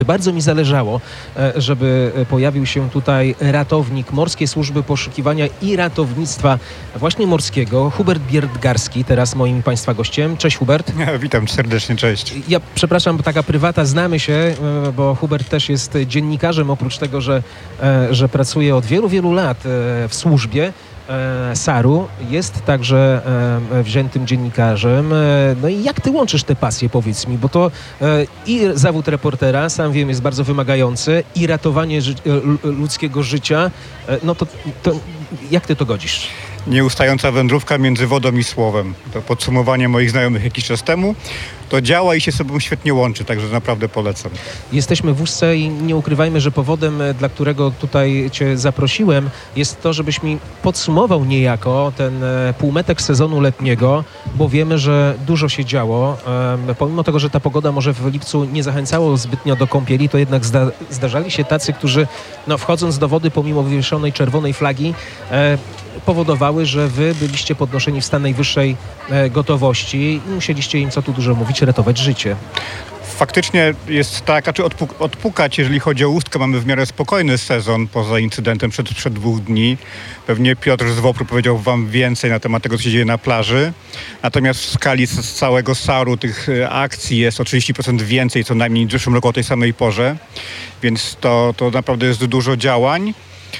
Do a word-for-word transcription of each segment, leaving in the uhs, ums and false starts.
Bardzo mi zależało, żeby pojawił się tutaj ratownik Morskiej Służby Poszukiwania i Ratownictwa właśnie morskiego, Hubert Bierdgarski, teraz moim Państwa gościem. Cześć Hubert. Witam serdecznie, cześć. Ja przepraszam, bo taka prywata, znamy się, bo Hubert też jest dziennikarzem, oprócz tego, że, że pracuje od wielu, wielu lat w służbie saru, jest także wziętym dziennikarzem. No i jak ty łączysz te pasje, powiedz mi, bo to i zawód reportera, sam wiem, jest bardzo wymagający, i ratowanie ży ludzkiego życia, no to, to jak ty to godzisz? Nieustająca wędrówka między wodą i słowem. To podsumowanie moich znajomych jakiś czas temu. To działa i się sobą świetnie łączy, także naprawdę polecam. Jesteśmy w Ustce i nie ukrywajmy, że powodem, dla którego tutaj cię zaprosiłem, jest to, żebyś mi podsumował niejako ten półmetek sezonu letniego, bo wiemy, że dużo się działo. Pomimo tego, że ta pogoda może w lipcu nie zachęcało zbytnio do kąpieli, to jednak zda zdarzali się tacy, którzy no, wchodząc do wody pomimo wywieszonej czerwonej flagi, e, powodowały, że wy byliście podnoszeni w stan najwyższej e, gotowości i musieliście im, co tu dużo mówić, ratować życie. Faktycznie jest tak, znaczy odpuk odpukać, jeżeli chodzi o Ustkę, mamy w miarę spokojny sezon poza incydentem przed, przed dwóch dni. Pewnie Piotr z WOPR-u powiedział wam więcej na temat tego, co się dzieje na plaży. Natomiast w skali z, z całego saru tych akcji jest o trzydzieści procent więcej co najmniej w zeszłym roku o tej samej porze. Więc to, to naprawdę jest dużo działań.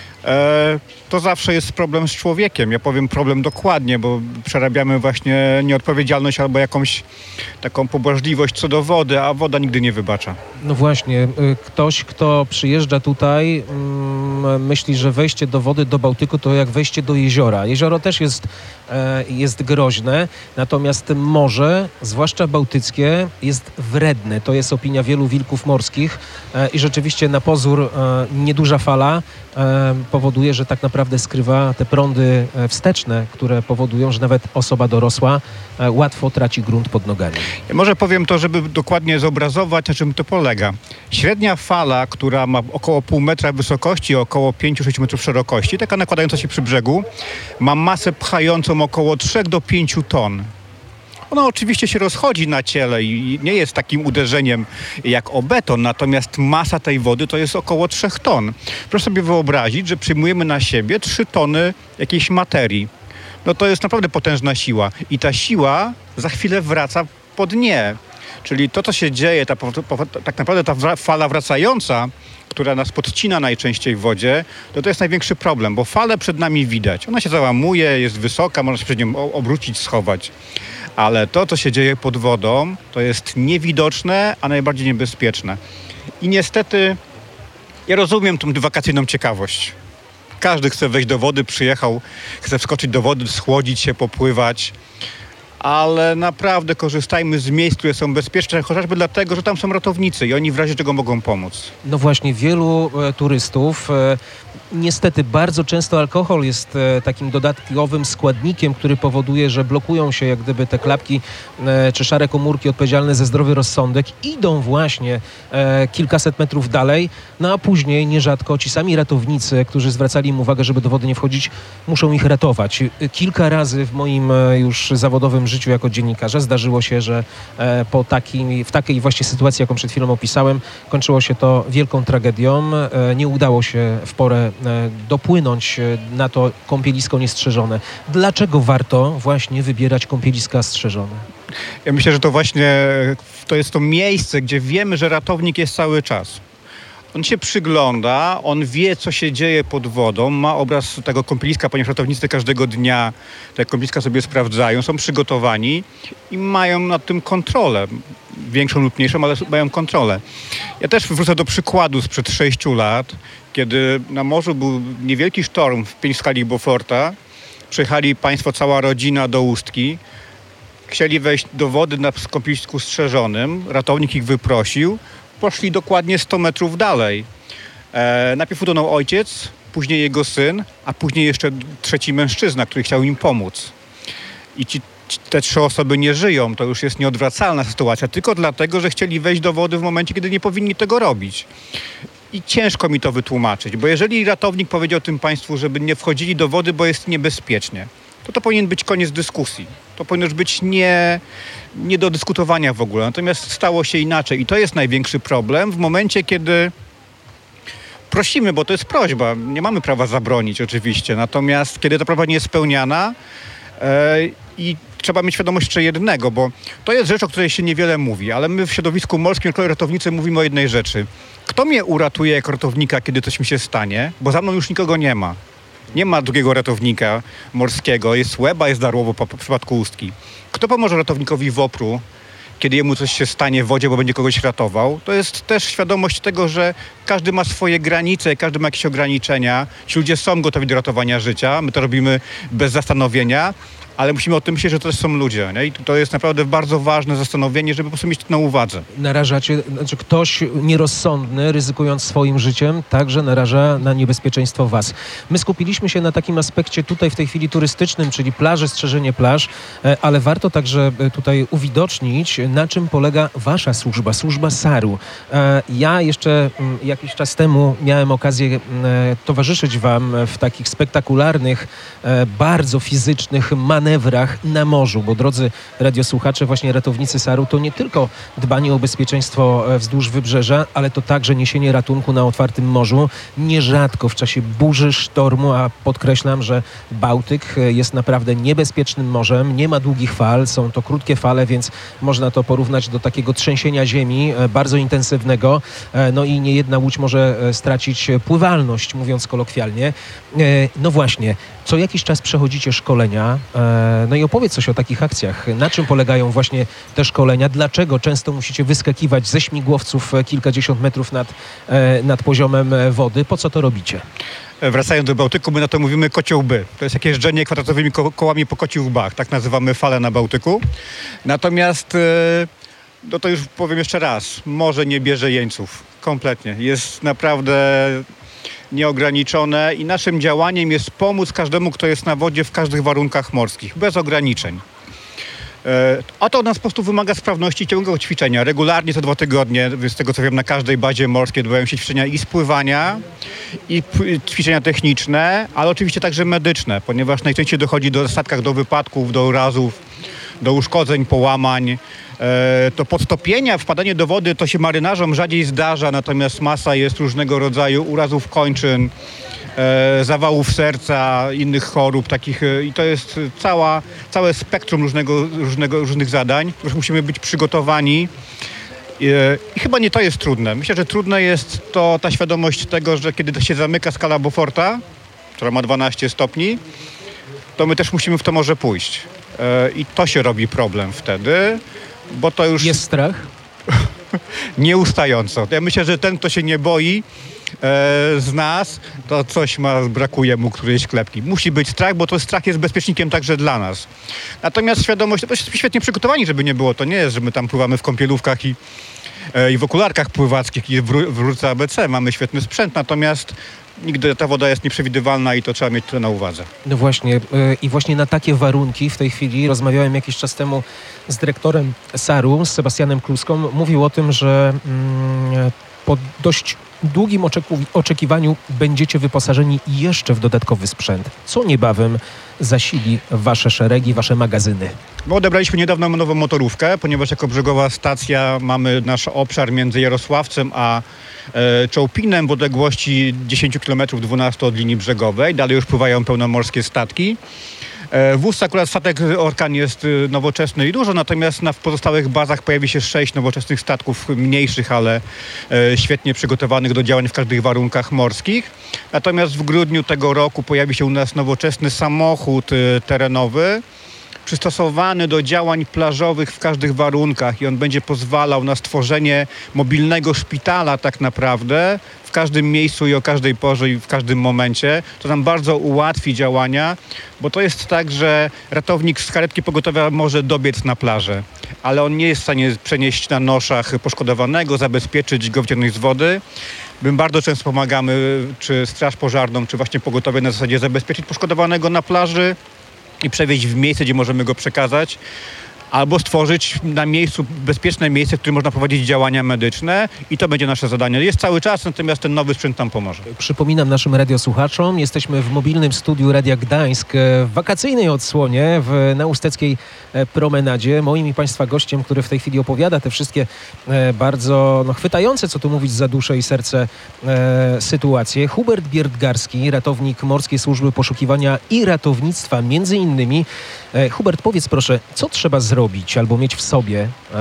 E, to zawsze jest problem z człowiekiem. Ja powiem problem dokładnie, bo przerabiamy właśnie nieodpowiedzialność albo jakąś taką pobłażliwość co do wody, a woda nigdy nie wybacza. No właśnie, ktoś, kto przyjeżdża tutaj, mm, myśli, że wejście do wody, do Bałtyku to jak wejście do jeziora. Jezioro też jest, e, jest groźne, natomiast morze, zwłaszcza bałtyckie, jest wredne. To jest opinia wielu wilków morskich e, i rzeczywiście na pozór e, nieduża fala e, powoduje, że tak naprawdę skrywa te prądy wsteczne, które powodują, że nawet osoba dorosła e, łatwo traci grunt pod nogami. Ja może powiem to, żeby dokładnie zobrazować, na czym to polega. Średnia fala, która ma około pół metra wysokości, około pięć do sześciu metrów szerokości, taka nakładająca się przy brzegu, ma masę pchającą około trzy do pięciu ton. Ona oczywiście się rozchodzi na ciele i nie jest takim uderzeniem jak o beton, natomiast masa tej wody to jest około trzech ton. Proszę sobie wyobrazić, że przyjmujemy na siebie trzy tony jakiejś materii. No to jest naprawdę potężna siła i ta siła za chwilę wraca po dnie. Czyli to, co się dzieje, ta, tak naprawdę ta fala wracająca, która nas podcina najczęściej w wodzie, to to jest największy problem, bo falę przed nami widać. Ona się załamuje, jest wysoka, można się przed nią obrócić, schować. Ale to, co się dzieje pod wodą, to jest niewidoczne, a najbardziej niebezpieczne. I niestety ja rozumiem tą wakacyjną ciekawość. Każdy chce wejść do wody, przyjechał, chce wskoczyć do wody, schłodzić się, popływać. Ale naprawdę korzystajmy z miejsc, które są bezpieczne, chociażby dlatego, że tam są ratownicy i oni w razie czego mogą pomóc. No właśnie, wielu e, turystów, e, niestety bardzo często alkohol jest e, takim dodatkowym składnikiem, który powoduje, że blokują się jak gdyby te klapki e, czy szare komórki odpowiedzialne za zdrowy rozsądek, idą właśnie e, kilkaset metrów dalej, no a później nierzadko ci sami ratownicy, którzy zwracali im uwagę, żeby do wody nie wchodzić, muszą ich ratować. Kilka razy w moim e, już zawodowym życiu jako dziennikarza zdarzyło się, że e, po takim, w takiej właśnie sytuacji, jaką przed chwilą opisałem, kończyło się to wielką tragedią. E, nie udało się w porę e, dopłynąć na to kąpielisko niestrzeżone. Dlaczego warto właśnie wybierać kąpieliska strzeżone? Ja myślę, że to właśnie to jest to miejsce, gdzie wiemy, że ratownik jest cały czas. On się przygląda, on wie, co się dzieje pod wodą, ma obraz tego kąpieliska, ponieważ ratownicy każdego dnia te kąpieliska sobie sprawdzają, są przygotowani i mają nad tym kontrolę. Większą lub mniejszą, ale mają kontrolę. Ja też wrócę do przykładu sprzed sześciu lat, kiedy na morzu był niewielki sztorm w pięć skali Beauforta. Przyjechali państwo, cała rodzina do Ustki. Chcieli wejść do wody na kąpielisku strzeżonym. Ratownik ich wyprosił. Poszli dokładnie sto metrów dalej. E, najpierw utonął ojciec, później jego syn, a później jeszcze trzeci mężczyzna, który chciał im pomóc. I ci, te trzy osoby nie żyją. To już jest nieodwracalna sytuacja, tylko dlatego, że chcieli wejść do wody w momencie, kiedy nie powinni tego robić. I ciężko mi to wytłumaczyć, bo jeżeli ratownik powiedział tym państwu, żeby nie wchodzili do wody, bo jest niebezpiecznie, to to powinien być koniec dyskusji. To powinno już być nie, nie do dyskutowania w ogóle. Natomiast stało się inaczej i to jest największy problem w momencie, kiedy prosimy, bo to jest prośba. Nie mamy prawa zabronić oczywiście. Natomiast kiedy ta prośba nie jest spełniana e, i trzeba mieć świadomość jeszcze jednego, bo to jest rzecz, o której się niewiele mówi, ale my w środowisku morskim jako ratownicy mówimy o jednej rzeczy. Kto mnie uratuje jako ratownika, kiedy coś mi się stanie? Bo za mną już nikogo nie ma. Nie ma drugiego ratownika morskiego. Jest Łeba, jest Darłowo po, po przypadku Ustki. Kto pomoże ratownikowi w Opru, kiedy jemu coś się stanie w wodzie, bo będzie kogoś ratował? To jest też świadomość tego, że każdy ma swoje granice, każdy ma jakieś ograniczenia. Ci ludzie są gotowi do ratowania życia. My to robimy bez zastanowienia. Ale musimy o tym myśleć, że to też są ludzie. Nie? I to jest naprawdę bardzo ważne zastanowienie, żeby po prostu mieć to na uwadze. Narażacie, znaczy ktoś nierozsądny, ryzykując swoim życiem, także naraża na niebezpieczeństwo was. My skupiliśmy się na takim aspekcie tutaj w tej chwili turystycznym, czyli plaży, strzeżenie plaż, ale warto także tutaj uwidocznić, na czym polega wasza służba, służba saru. Ja jeszcze jakiś czas temu miałem okazję towarzyszyć wam w takich spektakularnych, bardzo fizycznych manewrach na morzu, bo drodzy radiosłuchacze, właśnie ratownicy saru to nie tylko dbanie o bezpieczeństwo wzdłuż wybrzeża, ale to także niesienie ratunku na otwartym morzu, nierzadko w czasie burzy, sztormu, a podkreślam, że Bałtyk jest naprawdę niebezpiecznym morzem, nie ma długich fal, są to krótkie fale, więc można to porównać do takiego trzęsienia ziemi, bardzo intensywnego, no i niejedna łódź może stracić pływalność, mówiąc kolokwialnie. No właśnie, co jakiś czas przechodzicie szkolenia. No i opowiedz coś o takich akcjach. Na czym polegają właśnie te szkolenia? Dlaczego często musicie wyskakiwać ze śmigłowców kilkadziesiąt metrów nad, nad poziomem wody? Po co to robicie? Wracając do Bałtyku, my na to mówimy kociołby. To jest jakieś jeżdżenie kwadratowymi ko- kołami po kocich łbach. Tak nazywamy falę na Bałtyku. Natomiast, no to już powiem jeszcze raz, morze nie bierze jeńców. Kompletnie. Jest naprawdę nieograniczone i naszym działaniem jest pomóc każdemu, kto jest na wodzie w każdych warunkach morskich, bez ograniczeń. A to od nas po prostu wymaga sprawności i ciągłego ćwiczenia. Regularnie co dwa tygodnie, z tego co wiem, na każdej bazie morskiej odbywają się ćwiczenia i spływania, i ćwiczenia techniczne, ale oczywiście także medyczne, ponieważ najczęściej dochodzi do statkach do wypadków, do urazów, do uszkodzeń, połamań. To podtopienia, wpadanie do wody to się marynarzom rzadziej zdarza, natomiast masa jest różnego rodzaju urazów kończyn, zawałów serca, innych chorób takich i to jest cała, całe spektrum różnego, różnego, różnych zadań, których musimy być przygotowani. I chyba nie to jest trudne. Myślę, że trudne jest to ta świadomość tego, że kiedy się zamyka skala Beauforta, która ma dwanaście stopni, to my też musimy w to morze pójść. I to się robi problem wtedy, bo to już... Jest strach? Nieustająco. Ja myślę, że ten, kto się nie boi e, z nas, to coś ma, brakuje mu którejś klepki. Musi być strach, bo to strach jest bezpiecznikiem także dla nas. Natomiast świadomość, to jesteśmy świetnie przygotowani, żeby nie było. To nie jest, że my tam pływamy w kąpielówkach i, e, i w okularkach pływackich i w, w rurce A B C. Mamy świetny sprzęt, natomiast nigdy ta woda jest nieprzewidywalna i to trzeba mieć to na uwadze. No właśnie yy, i właśnie na takie warunki w tej chwili rozmawiałem jakiś czas temu z dyrektorem saru, z Sebastianem Kluską. Mówił o tym, że yy, po dość długim oczeku- oczekiwaniu będziecie wyposażeni jeszcze w dodatkowy sprzęt, co niebawem zasili wasze szeregi, wasze magazyny. My odebraliśmy niedawno nową motorówkę, ponieważ jako brzegowa stacja mamy nasz obszar między Jarosławcem a e, Czołpinem w odległości dziesięć kilometrów, dwanaście od linii brzegowej. Dalej już pływają pełnomorskie statki. E, w Ustce akurat statek Orkan jest nowoczesny i dużo, natomiast na pozostałych bazach pojawi się sześć nowoczesnych statków mniejszych, ale e, świetnie przygotowanych do działań w każdych warunkach morskich. Natomiast w grudniu tego roku pojawi się u nas nowoczesny samochód e, terenowy, przystosowany do działań plażowych w każdych warunkach i on będzie pozwalał na stworzenie mobilnego szpitala tak naprawdę w każdym miejscu i o każdej porze i w każdym momencie. To nam bardzo ułatwi działania, bo to jest tak, że ratownik z karetki pogotowia może dobiec na plażę, ale on nie jest w stanie przenieść na noszach poszkodowanego, zabezpieczyć go, wyciągnąć z wody. My bardzo często pomagamy, czy straż pożarną, czy właśnie pogotowie na zasadzie zabezpieczyć poszkodowanego na plaży i przewieźć w miejsce, gdzie możemy go przekazać. albo stworzyć na miejscu bezpieczne miejsce, w którym można prowadzić działania medyczne i to będzie nasze zadanie. Jest cały czas, natomiast ten nowy sprzęt nam pomoże. Przypominam naszym radiosłuchaczom, jesteśmy w mobilnym studiu Radia Gdańsk w wakacyjnej odsłonie w, na Usteckiej Promenadzie. Moim i Państwa gościem, który w tej chwili opowiada te wszystkie e, bardzo no, chwytające, co tu mówić, za duszę i serce e, sytuacje. Hubert Bierdgarski, ratownik Morskiej Służby Poszukiwania i Ratownictwa między innymi. E, Hubert, powiedz proszę, co trzeba zrobić albo mieć w sobie e,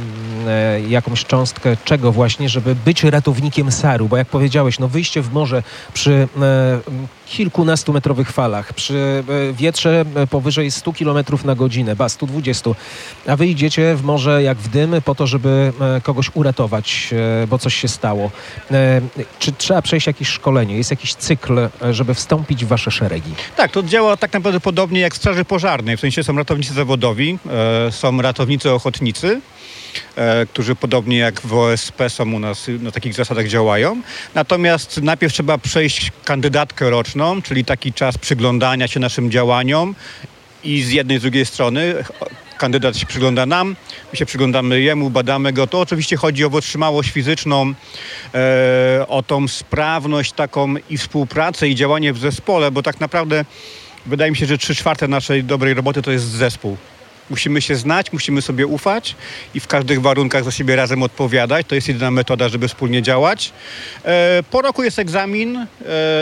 e, jakąś cząstkę czego właśnie, żeby być ratownikiem saru, bo jak powiedziałeś, no wyjście w morze przy e, kilkunastometrowych falach, przy e, wietrze powyżej stu kilometrów na godzinę, ba, stu dwudziestu, a wy idziecie w morze jak w dym po to, żeby e, kogoś uratować, e, bo coś się stało. E, czy trzeba przejść jakieś szkolenie? Jest jakiś cykl, e, żeby wstąpić w wasze szeregi? Tak, to działa tak naprawdę podobnie jak w Straży Pożarnej. W sensie są ratownicy zawodowi, e, są ratownicy ochotnicy, e, którzy podobnie jak w O S P są u nas na takich zasadach działają. Natomiast najpierw trzeba przejść kandydatkę roczną, czyli taki czas przyglądania się naszym działaniom i z jednej i z drugiej strony kandydat się przygląda nam, my się przyglądamy jemu, badamy go. To oczywiście chodzi o wytrzymałość fizyczną, e, o tą sprawność taką i współpracę i działanie w zespole, bo tak naprawdę wydaje mi się, że trzy czwarte naszej dobrej roboty to jest zespół. Musimy się znać, musimy sobie ufać i w każdych warunkach za siebie razem odpowiadać. To jest jedyna metoda, żeby wspólnie działać. E, po roku jest egzamin, e,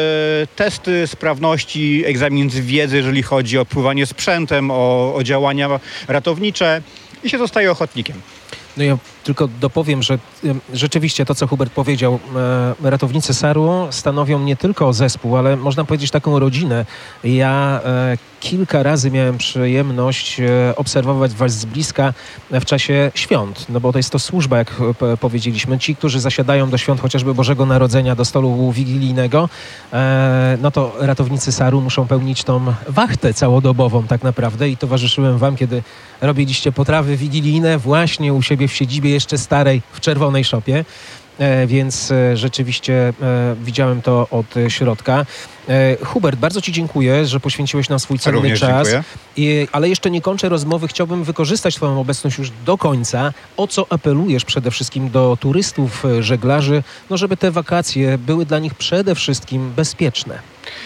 testy sprawności, egzamin z wiedzy, jeżeli chodzi o pływanie sprzętem, o, o działania ratownicze i się zostaje ochotnikiem. No ja tylko dopowiem, że rzeczywiście to, co Hubert powiedział, e, ratownicy saru stanowią nie tylko zespół, ale można powiedzieć taką rodzinę. Ja e, kilka razy miałem przyjemność e, obserwować was z bliska w czasie świąt, no bo to jest to służba, jak p- powiedzieliśmy. Ci, którzy zasiadają do świąt chociażby Bożego Narodzenia, do stolu wigilijnego, e, no to ratownicy saru muszą pełnić tą wachtę całodobową tak naprawdę i towarzyszyłem wam, kiedy robiliście potrawy wigilijne właśnie u siebie w siedzibie jeszcze starej, w czerwonej szopie, e, więc e, rzeczywiście e, widziałem to od e, środka. E, Hubert, bardzo ci dziękuję, że poświęciłeś nam swój cenny Również czas, I, ale jeszcze nie kończę rozmowy. Chciałbym wykorzystać twoją obecność już do końca. O co apelujesz przede wszystkim do turystów, e, żeglarzy, no żeby te wakacje były dla nich przede wszystkim bezpieczne?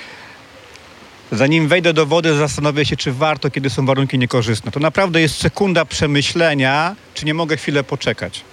Zanim wejdę do wody, zastanowię się, czy warto, kiedy są warunki niekorzystne. To naprawdę jest sekunda przemyślenia, czy nie mogę chwilę poczekać.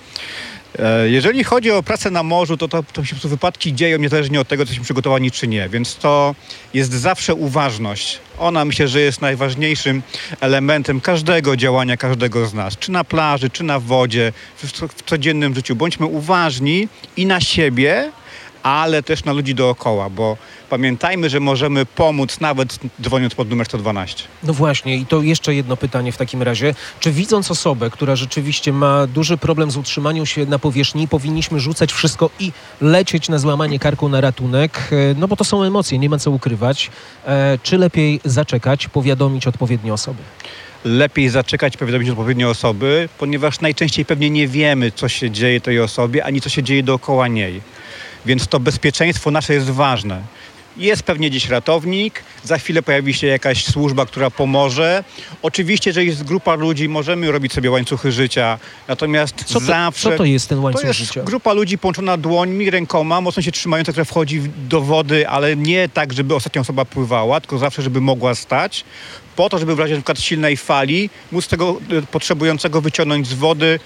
Jeżeli chodzi o pracę na morzu, to, to, to się po prostu wypadki dzieją niezależnie od tego, czy jesteśmy przygotowani, czy nie. Więc to jest zawsze uważność. Ona, myślę, że jest najważniejszym elementem każdego działania, każdego z nas. Czy na plaży, czy na wodzie, w, w codziennym życiu. Bądźmy uważni i na siebie, ale też na ludzi dookoła, bo pamiętajmy, że możemy pomóc nawet dzwoniąc pod numer sto dwanaście. No właśnie i to jeszcze jedno pytanie w takim razie. Czy widząc osobę, która rzeczywiście ma duży problem z utrzymaniem się na powierzchni, powinniśmy rzucać wszystko i lecieć na złamanie karku na ratunek? No bo to są emocje, nie ma co ukrywać. E, czy lepiej zaczekać, powiadomić odpowiednie osoby? Lepiej zaczekać, powiadomić odpowiednie osoby, ponieważ najczęściej pewnie nie wiemy, co się dzieje tej osobie, ani co się dzieje dookoła niej. Więc to bezpieczeństwo nasze jest ważne. Jest pewnie gdzieś ratownik, za chwilę pojawi się jakaś służba, która pomoże. Oczywiście, że jest grupa ludzi, możemy robić sobie łańcuchy życia, natomiast co to, zawsze... Co to jest ten łańcuch życia? To jest życia? grupa ludzi połączona dłońmi, rękoma, mocno się trzymająca, która wchodzi do wody, ale nie tak, żeby ostatnia osoba pływała, tylko zawsze, żeby mogła stać, po to, żeby w razie na przykład silnej fali móc tego potrzebującego wyciągnąć z wody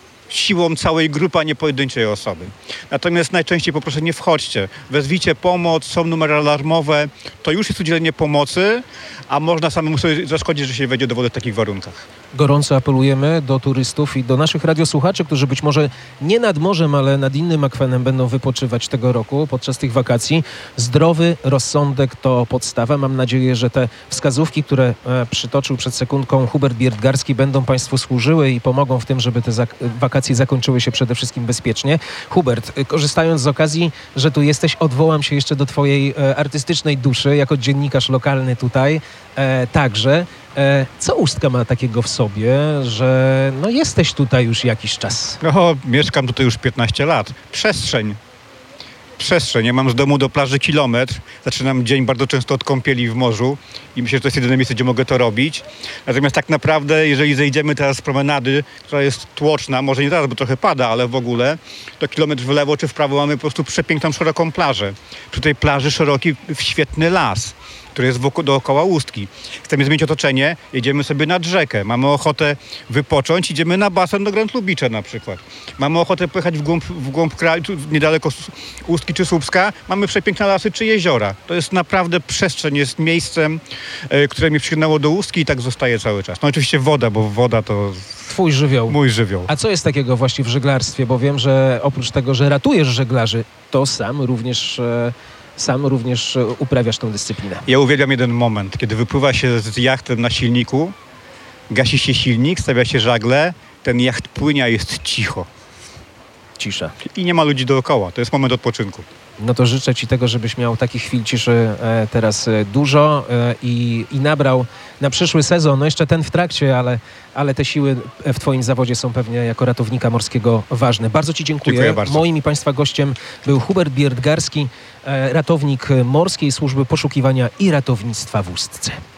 siłą całej grupy, a nie pojedynczej osoby. Natomiast najczęściej poproszę, nie wchodźcie. Wezwijcie pomoc, są numery alarmowe. To już jest udzielenie pomocy, a można samemu sobie zaszkodzić, że się wejdzie do wody w takich warunkach. Gorąco apelujemy do turystów i do naszych radiosłuchaczy, którzy być może nie nad morzem, ale nad innym akwenem będą wypoczywać tego roku podczas tych wakacji. Zdrowy rozsądek to podstawa. Mam nadzieję, że te wskazówki, które e, przytoczył przed sekundką Hubert Bierdgarski, będą Państwu służyły i pomogą w tym, żeby te zak- wakacje zakończyły się przede wszystkim bezpiecznie. Hubert, e, korzystając z okazji, że tu jesteś, odwołam się jeszcze do Twojej e, artystycznej duszy, jako dziennikarz lokalny tutaj e, także. E, co Ustka ma takiego w sobie, że no jesteś tutaj już jakiś czas? No, mieszkam tutaj już piętnaście lat. Przestrzeń. przestrzeń. Ja mam z domu do plaży kilometr. Zaczynam dzień bardzo często od kąpieli w morzu i myślę, że to jest jedyne miejsce, gdzie mogę to robić. Natomiast tak naprawdę, jeżeli zejdziemy teraz z promenady, która jest tłoczna, może nie teraz, bo trochę pada, ale w ogóle, to kilometr w lewo czy w prawo mamy po prostu przepiękną, szeroką plażę. Przy tej plaży szeroki, świetny las, który jest wokół, dookoła Ustki. Chcemy zmienić otoczenie, jedziemy sobie nad rzekę. Mamy ochotę wypocząć, idziemy na basen do Grand Lubicza na przykład. Mamy ochotę pojechać w głąb, w głąb kraju, tu niedaleko Ustki czy Słupska. Mamy przepiękne lasy czy jeziora. To jest naprawdę przestrzeń, jest miejscem, e, które mi przygnęło do Ustki i tak zostaje cały czas. No oczywiście woda, bo woda to Twój żywioł. mój żywioł. A co jest takiego właśnie w żeglarstwie? Bo wiem, że oprócz tego, że ratujesz żeglarzy, to sam również... E... Sam również uprawiasz tę dyscyplinę. Ja uwielbiam jeden moment, kiedy wypływa się z jachtem na silniku, gasi się silnik, stawia się żagle, ten jacht płynie, a jest cicho. Cisza. I nie ma ludzi dookoła. To jest moment odpoczynku. No to życzę Ci tego, żebyś miał takich chwil ciszy e, teraz e, dużo e, i, i nabrał na przyszły sezon, no jeszcze ten w trakcie, ale, ale te siły w Twoim zawodzie są pewnie jako ratownika morskiego ważne. Bardzo Ci dziękuję. Dziękuję bardzo. Moim i Państwa gościem był Hubert Bierdgarski, e, ratownik Morskiej Służby Poszukiwania i Ratownictwa w Ustce.